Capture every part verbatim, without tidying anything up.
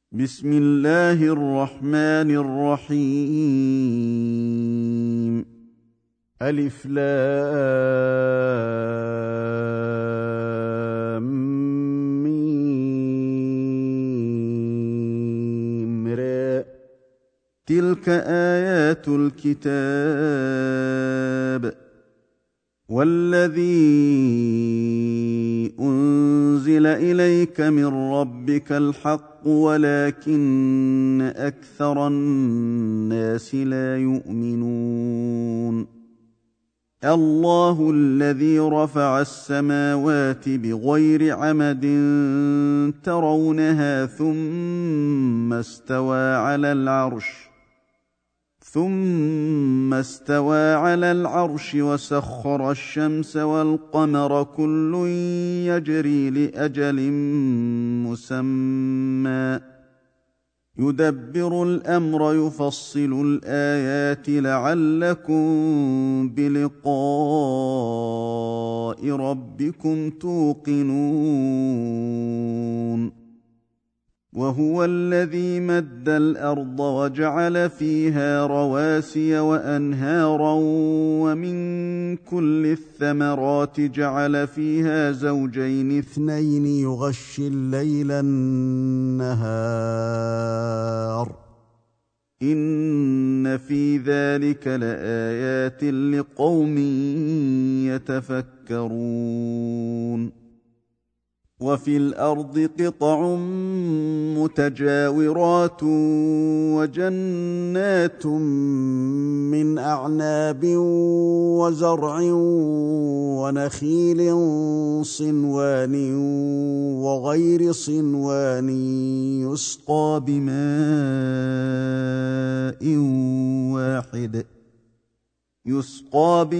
بسم الله الرحمن الرحيم. ألف لام ميم را. تلك آيات الكتاب والذي أنزل إليك من ربك الحق ولكن أكثر الناس لا يؤمنون. الله الذي رفع السماوات بغير عمد ترونها ثم استوى على العرش ثم استوى على العرش وسخر الشمس والقمر كل يجري لأجل مسمى يدبر الأمر يفصل الآيات لعلكم بلقاء ربكم توقنون. وهو الذي مد الأرض وجعل فيها رواسي وأنهارا ومن كل الثمرات جعل فيها زوجين اثنين يغشي الليل النهار إن في ذلك لآيات لقوم يتفكرون. وفي الأرض قطع متجاورات وجنات من أعناب وزرع ونخيل صنوان وغير صنوان يسقى بماء واحد يسقى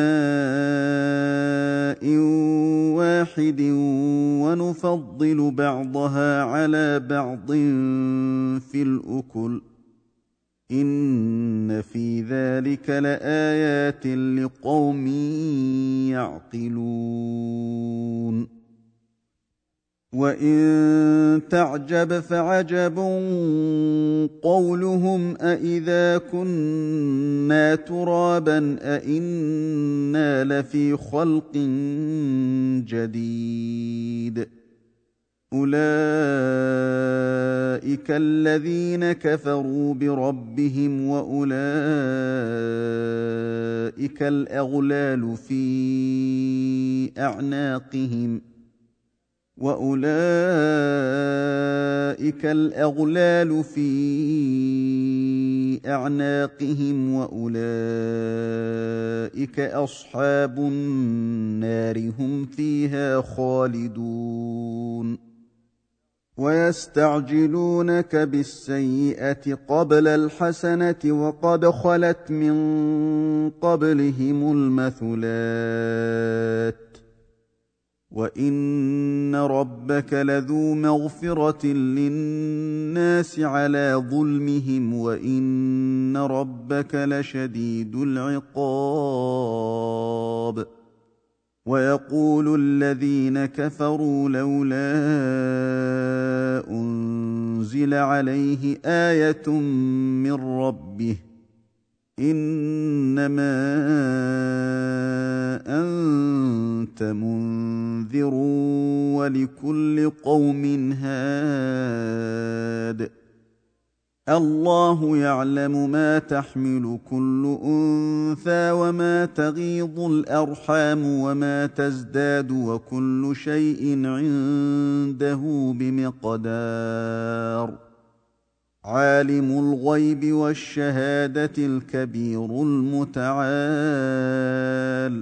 بماء واحد ونفضل بعضها على بعض في الأكل إن في ذلك لآيات لقوم يعقلون. وإن تعجب فعجب قولهم أإذا كنا ترابا أإنا لفي خلق جديد أولئك الذين كفروا بربهم وأولئك الأغلال في أعناقهم وأولئك الأغلال في أعناقهم وأولئك أصحاب النار هم فيها خالدون. ويستعجلونك بالسيئة قبل الحسنة وقد خلت من قبلهم المثلات وإن ربك لذو مغفرة للناس على ظلمهم وإن ربك لشديد العقاب. ويقول الذين كفروا لولا أنزل عليه آية من ربه إنما أنت منذر ولكل قوم هاد. الله يعلم ما تحمل كل أنثى وما تغيض الأرحام وما تزداد وكل شيء عنده بمقدار. عالم الغيب والشهادة الكبير المتعال.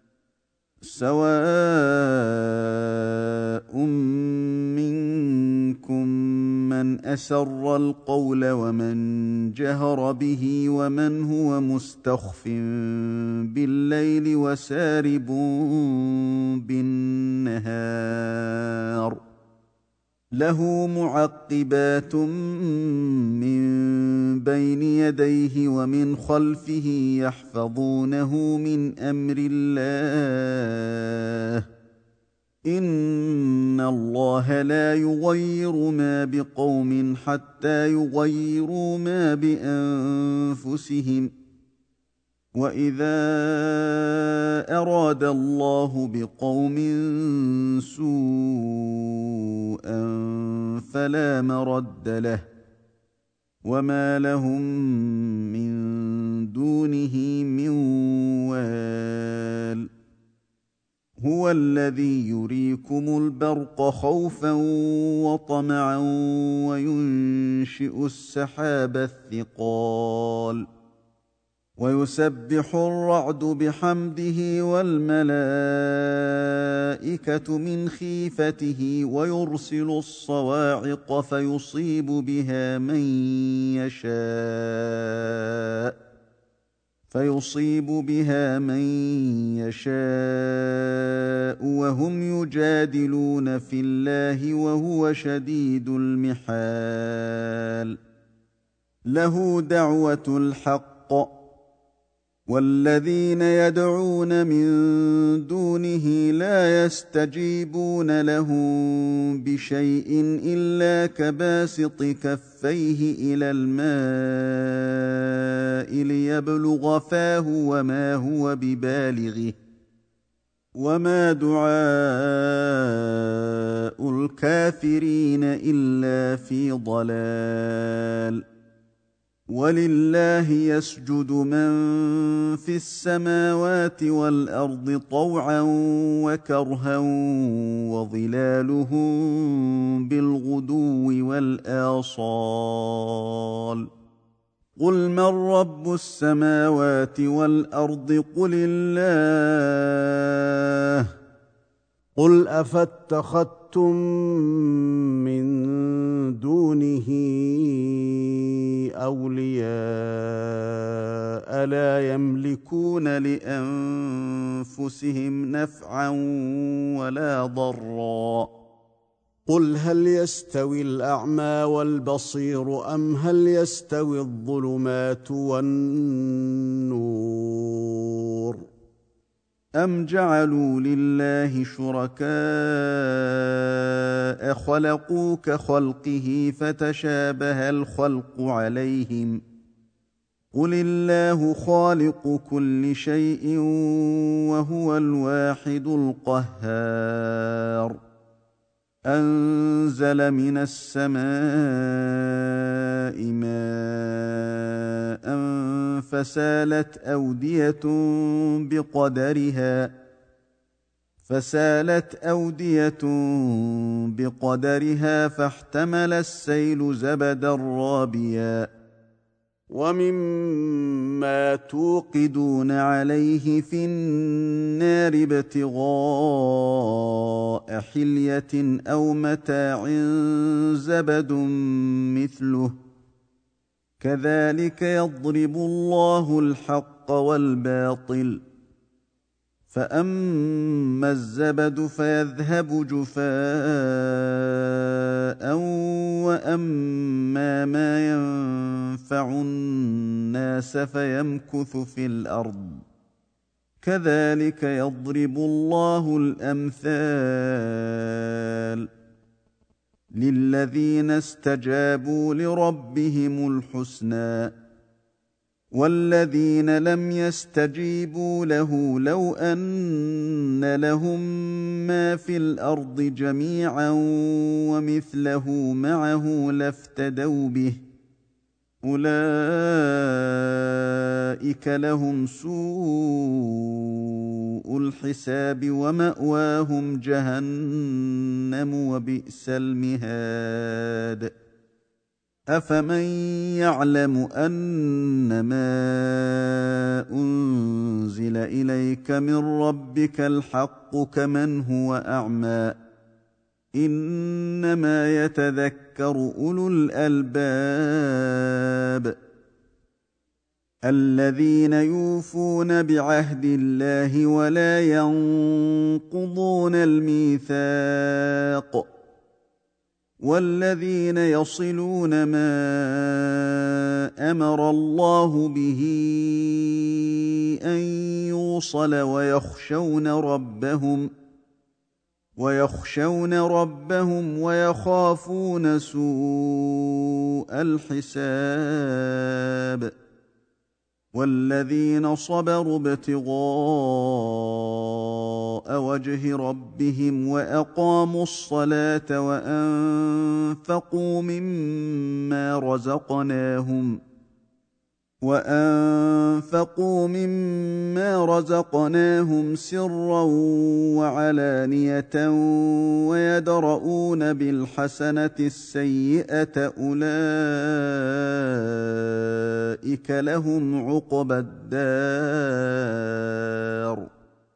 سواء منكم من أسر القول ومن جهر به ومن هو مستخف بالليل وسارب بالنهار له معقبات من بين يديه ومن خلفه يحفظونه من أمر الله إن الله لا يغير ما بقوم حتى يغيروا ما بأنفسهم وإذا أراد الله بقوم سوءا فلا مرد له وما لهم من دونه من وال هو الذي يريكم البرق خوفا وطمعا وينشئ السحاب الثقال ويسبح الرعد بحمده والملائكة من خيفته ويرسل الصواعق فيصيب بها من يشاء فيصيب بها من يشاء وهم يجادلون في الله وهو شديد المحال له دعوة الحق والذين يدعون من دونه لا يستجيبون لهم بشيء إلا كباسط كفيه إلى الماء ليبلغ فاه وما هو ببالغه وما دعاء الكافرين إلا في ضلال ولله يسجد من في السماوات والأرض طوعا وكرها وظلالهم بالغدو والآصال قل من رب السماوات والأرض قل الله قل أفاتخذتم من دونه أولياء لا يملكون لأنفسهم نفعا ولا ضرا قل هل يستوي الأعمى والبصير أم هل يستوي الظلمات والنور أم جعلوا لله شركاء خلقوا كخلقه فتشابه الخلق عليهم قل الله خالق كل شيء وهو الواحد القهار أنزل من السماء ماء فسالت أودية بقدرها فسالت أودية بقدرها فاحتمل السيل زبدا رابيا ومما توقدون عليه في النار ابتغاء حلية أو متاع زبد مثله كذلك يضرب الله الحق والباطل فأما الزبد فيذهب جفاء وأما ما ينفع الناس فيمكث في الأرض كذلك يضرب الله الأمثال للذين استجابوا لربهم الحسنى والذين لم يستجيبوا له لو أن لهم ما في الأرض جميعا ومثله معه لافتدوا به أولئك لهم سوء الحساب ومأواهم جهنم وبئس المهاد أفمن يعلم أنما أنزل إليك من ربك الحق كمن هو أعمى إنما يتذكر أولو الألباب الذين يوفون بعهد الله ولا ينقضون الميثاق والذين يصلون ما أمر الله به أن يوصل ويخشون ربهم ويخشون ربهم ويخافون سوء الحساب والذين صبروا ابتغاء وجه ربهم وأقاموا الصلاة وأنفقوا مما رزقناهم وأنفقوا مما رزقناهم سرا وعلانية ويدرؤون بالحسنة السيئة أولئك لهم عقبى الدار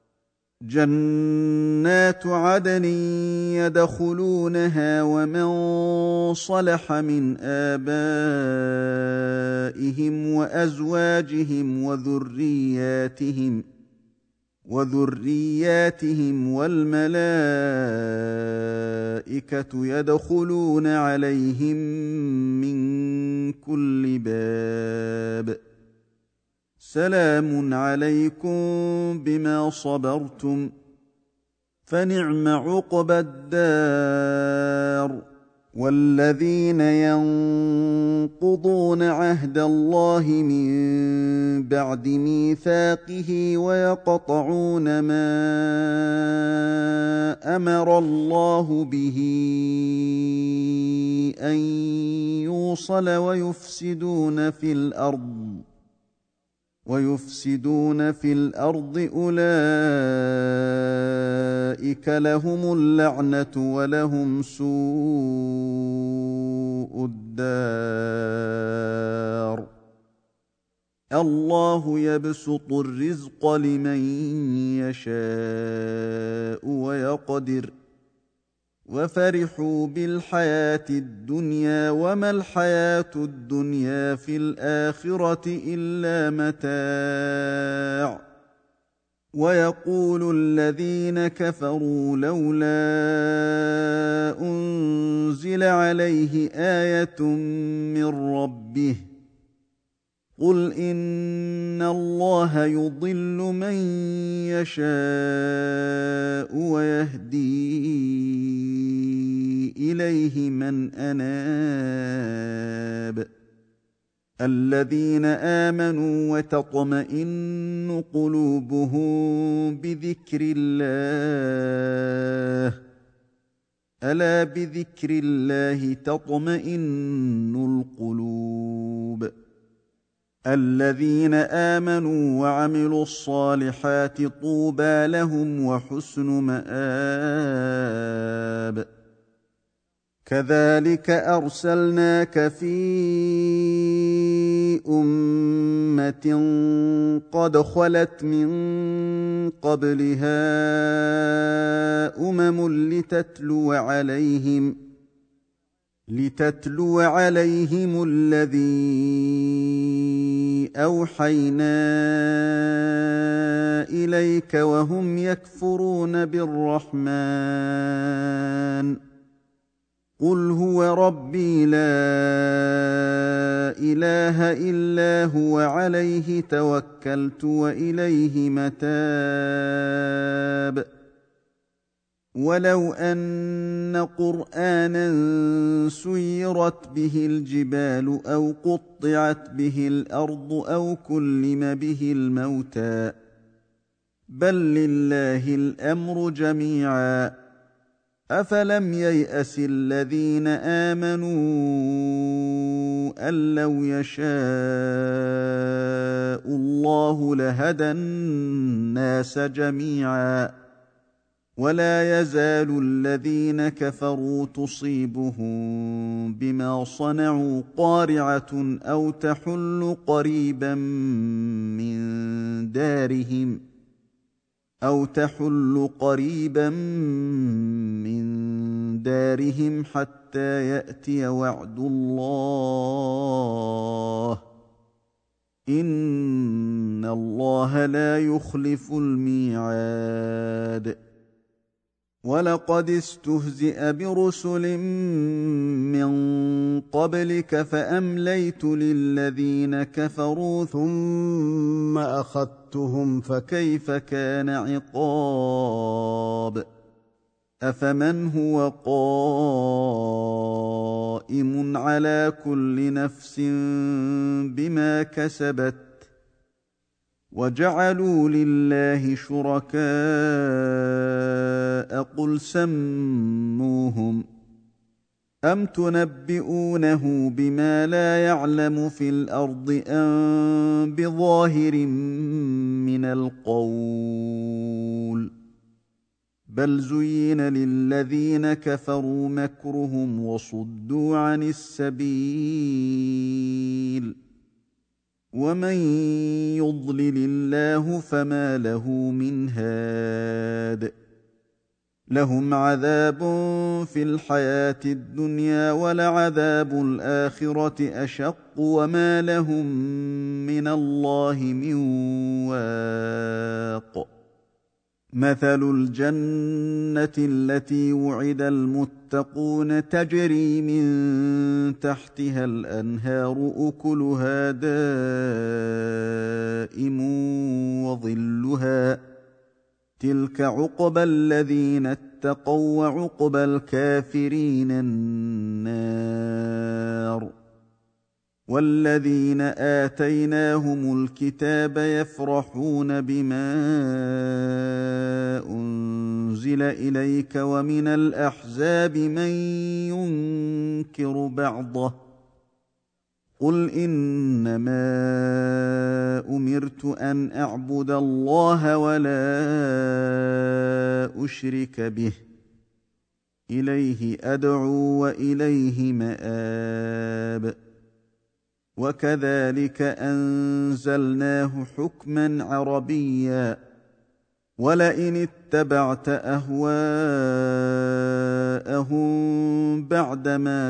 جنات عدن يدخلونها ومن صلح من آبائهم وأزواجهم وذرياتهم وذرياتهم والملائكة يدخلون عليهم من كل باب سلام عليكم بما صبرتم فنعم عقبى الدار والذين ينقضون عهد الله من بعد ميثاقه ويقطعون ما أمر الله به أن يوصل ويفسدون في الأرض ويفسدون في الأرض أولئك لهم اللعنة ولهم سوء الدار الله يبسط الرزق لمن يشاء ويقدر وفرحوا بالحياة الدنيا وما الحياة الدنيا في الآخرة إلا متاع ويقول الذين كفروا لولا أنزل عليه آية من ربه قل إن الله يضل من يشاء ويهدي إليه من أناب الذين آمنوا وتطمئن قلوبهم بذكر الله ألا بذكر الله تطمئن القلوب الذين آمنوا وعملوا الصالحات طوبى لهم وحسن مآب كذلك أرسلناك في أمة قد خلت من قبلها أمم لتتلو عليهم لتتلو عليهم الذي أوحينا إليك وهم يكفرون بالرحمن قل هو ربي لا إله إلا هو عليه توكلت وإليه متاب ولو أن قرآنا سيرت به الجبال أو قطعت به الأرض أو كلم به الموتى بل لله الأمر جميعا أفلم ييأس الذين آمنوا أن لو يشاء الله لهدى الناس جميعا ولا يزال الذين كفروا تصيبهم بما صنعوا قارعة أو تحل قريبا من دارهم أو تحل قريبا من دارهم حتى يأتي وعد الله إن الله لا يخلف الميعاد ولقد استهزئ برسل من قبلك فأمليت للذين كفروا ثم أخذتهم فكيف كان عقاب أفمن هو قائم على كل نفس بما كسبت وجعلوا لله شركاء قل سموهم أم تنبئونه بما لا يعلم في الأرض أم بظاهر من القول بل زين للذين كفروا مكرهم وصدوا عن السبيل ومن يضلل الله فما له من هاد لهم عذاب في الحياة الدنيا ولعذاب الآخرة أشق وما لهم من الله من واق مثل الجنة التي وعد المتقون تجري من تحتها الأنهار أكلها دائم وظلها تلك عقبى الذين اتقوا وعقبى الكافرين النار والذين آتيناهم الكتاب يفرحون بما أنزل إليك ومن الأحزاب من ينكر بعضه قل إنما أمرت أن أعبد الله ولا أشرك به إليه أدعو وإليه مآب وكذلك أنزلناه حكما عربيا ولئن اتبعت أهواءهم بعدما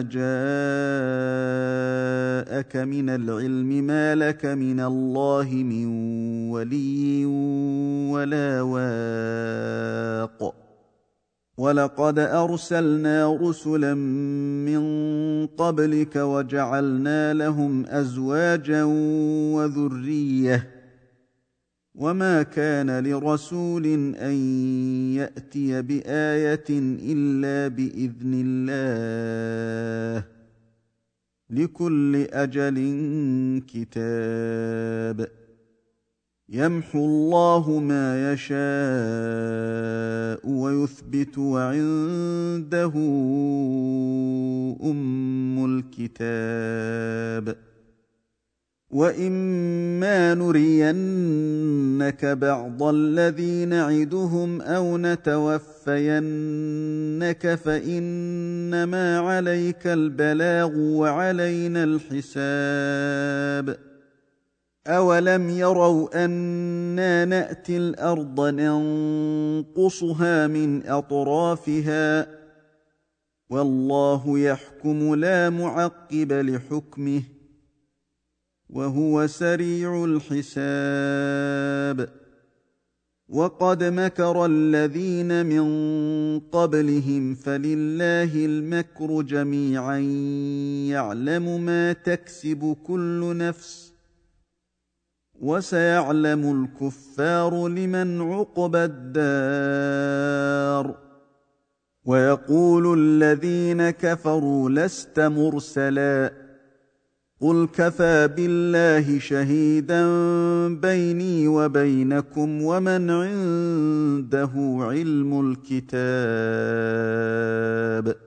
جاءك من العلم ما لك من الله من ولي ولا واق ولقد أرسلنا رسلا من قبلك وجعلنا لهم أزواجا وذرية وما كان لرسول أن يأتي بآية إلا بإذن الله لكل أجل كتاب يمحو الله ما يشاء ويثبت وعنده أم الكتاب وإما نرينك بعض الذي نعدهم أو نتوفينك فإنما عليك البلاغ وعلينا الحساب أولم يروا أنا نأتي الأرض ننقصها من أطرافها والله يحكم لا معقب لحكمه وهو سريع الحساب وقد مكر الذين من قبلهم فلله المكر جميعا يعلم ما تكسب كل نفس وسيعلم الكفار لمن عقبى الدار ويقول الذين كفروا لست مرسلا قل كفى بالله شهيدا بيني وبينكم ومن عنده علم الكتاب